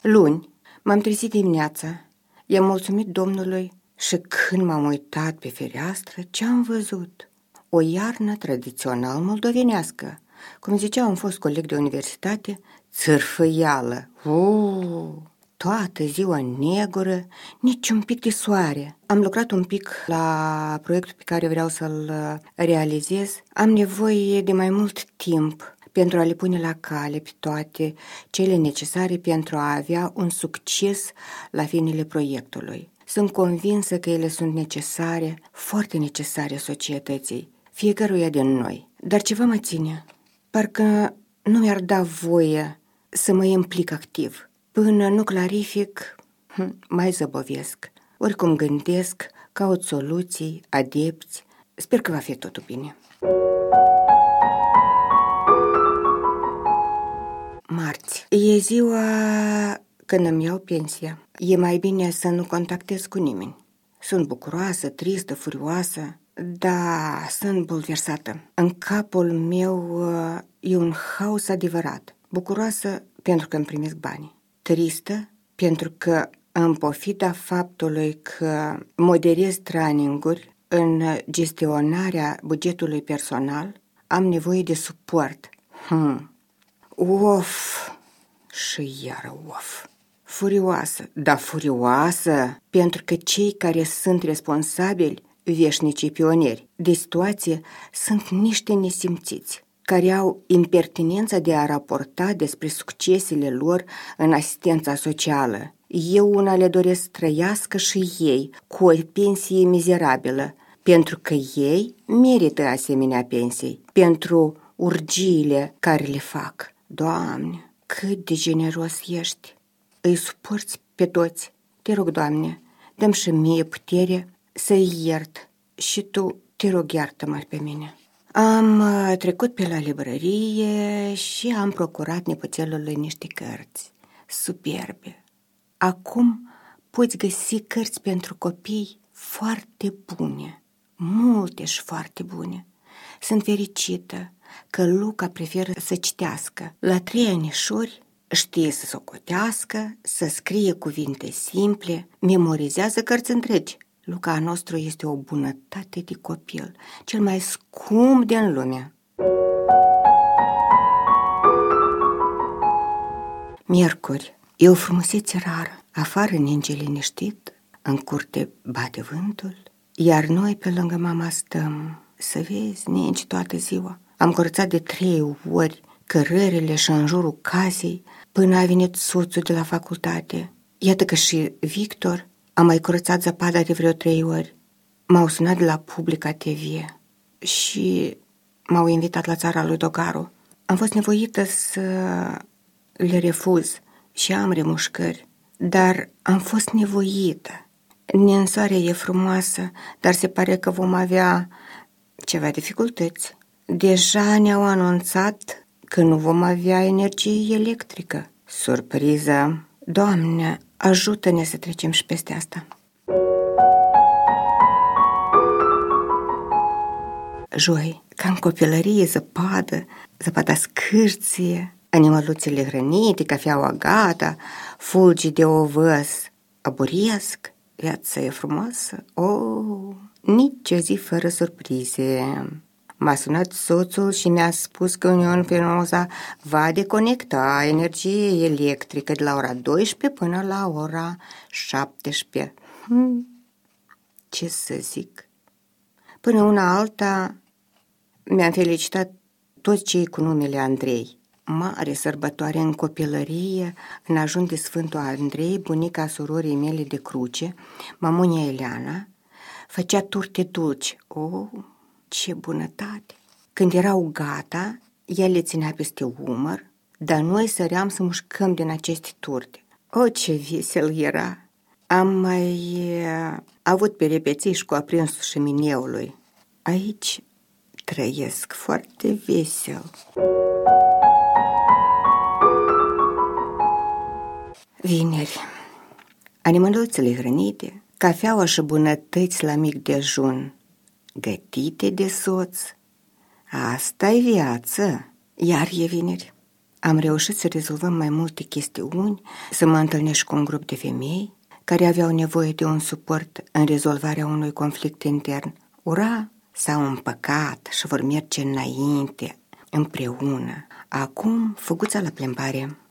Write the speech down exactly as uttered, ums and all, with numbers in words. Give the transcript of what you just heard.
Luni, m-am trezit dimineața, i-am mulțumit Domnului și când m-am uitat pe fereastră, ce-am văzut? O iarnă tradițional moldovenească, cum zicea un fost coleg de universitate, țârfăială. Uh, toată ziua negură, nici un pic de soare. Am lucrat un pic la proiectul pe care vreau să-l realizez. Am nevoie de mai mult timp pentru a le pune la cale pe toate cele necesare pentru a avea un succes la finele proiectului. Sunt convinsă că ele sunt necesare, foarte necesare societății, fiecăruia din noi. Dar ceva mă ține. Parcă nu mi-ar da voie să mă implic activ. Până nu clarific, mai zăbovesc. Oricum gândesc, caut soluții, adepți. Sper că va fi totul bine. Marți. E ziua când îmi iau pensia. E mai bine să nu contactez cu nimeni. Sunt bucuroasă, tristă, furioasă, dar sunt bulversată. În capul meu e un haos adevărat. Bucuroasă pentru că îmi primesc banii. Tristă pentru că, în pofida faptului că moderez traininguri în gestionarea bugetului personal, am nevoie de suport. Hmm. Of, și iară of. Furioasă, da furioasă, pentru că cei care sunt responsabili, veșnicii pionieri de situație, sunt niște nesimțiți, care au impertinența de a raporta despre succesele lor în asistența socială. Eu una le doresc să trăiască și ei cu o pensie mizerabilă, pentru că ei merită asemenea pensii, pentru urgiile care le fac. Doamne, cât de generos ești! Îi suporți pe toți. Te rog, Doamne, dă-mi și mie putere să-i iert și Tu, te rog, iartă-mă pe mine. Am trecut pe la librărie și am procurat nepoțelului niște cărți superbe. Acum poți găsi cărți pentru copii foarte bune, multe și foarte bune. Sunt fericită că Luca preferă să citească. La trei anișori știe să socotească, să scrie cuvinte simple, memorizează cărți întregi. Luca nostru este o bunătate de copil, cel mai scump din lume. Miercuri, e o frumusețe rară. Afară ninge liniștit, în curte bate vântul, iar noi pe lângă mama stăm. Să vezi, ninge toată ziua. Am curățat de trei ori cărările și în jurul casei până a venit soțul de la facultate. Iată că și Victor a mai curățat zăpada de vreo trei ori. M-au sunat de la Publica T V și m-au invitat la țara lui Dogaru. Am fost nevoită să le refuz și am remușcări, dar am fost nevoită. Ninsoarea e frumoasă, dar se pare că vom avea ceva dificultăți. Deja ne-au anunțat că nu vom avea energie electrică. Surpriză! Doamne, ajută-ne să trecem și peste asta. Joi, ca în copilărie, zăpadă, zăpada scârție, animăluțele hrănite, cafeaua gata, fulgi de ovăz aburesc, viața e frumoasă. Oh, nici o zi fără surprize. M-a sunat soțul și mi-a spus că Uniunea Fenosa va deconecta energie electrică de la ora douăsprezece până la ora șaptesprezece. Hmm, ce să zic? Până una alta mi-am felicitat toți cei cu numele Andrei. Mare sărbătoare în copilărie, în ajun de Sfântul Andrei, bunica surorii mele de cruce, mamunia Eleana, făcea turte dulci. Oh, ce bunătate! Când erau gata, ea le ținea peste umăr, dar noi săream să mușcăm din aceste turte. Oh, ce vesel era! Am mai uh, avut peripeții cu aprinsul șemineului. Aici trăiesc foarte vesel. Vineri, animăluțele hrănite, cafeaua și bunătăți la mic dejun, gătite de soț. Asta-i viață. Iar e vineri. Am reușit să rezolvăm mai multe chestiuni, să mă întâlnesc cu un grup de femei care aveau nevoie de un suport în rezolvarea unui conflict intern. Ura! S-au împăcat și vor merge înainte, împreună. Acum, făguța la plimbare.